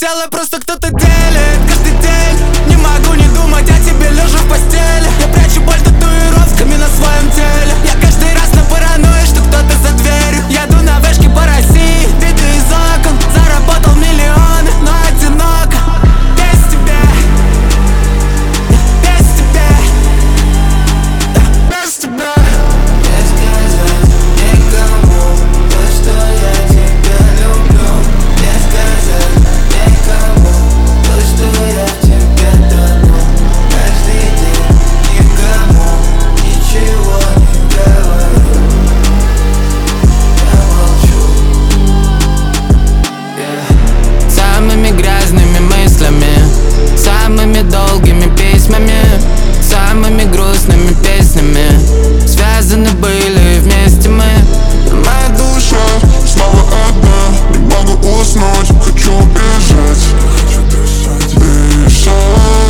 тело просто кто-то делит каждый день. Не могу не думать о тебе, лежа в постели. Я прячу боль татуировками на своем теле. Я каждый раз на паранойи, что кто-то за дверью. Еду на вышке по России, виды из окон. Заработал миллионы, но одиноко. Без тебя, без тебя, без тебя. Не сказать никому то, что я тебя люблю. Не сказать никому то, что я в тебе тону. Каждый день никому ничего не говорю. Я молчу. Самыми грязными мыслями, самыми долгими письмами, самыми грустными песнями связаны были вместе мы. Моя душа снова одна, не могу уснуть, хочу бежать, дышать.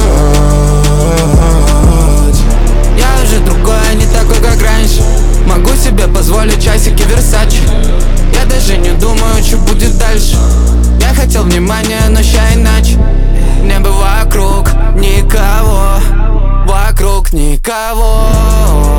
Я уже другой, а не такой, как раньше. Могу себе позволить часики Versace. Я даже не думаю, что будет дальше. Я хотел внимания, но ща иначе. Небо вокруг, никого, вокруг никого.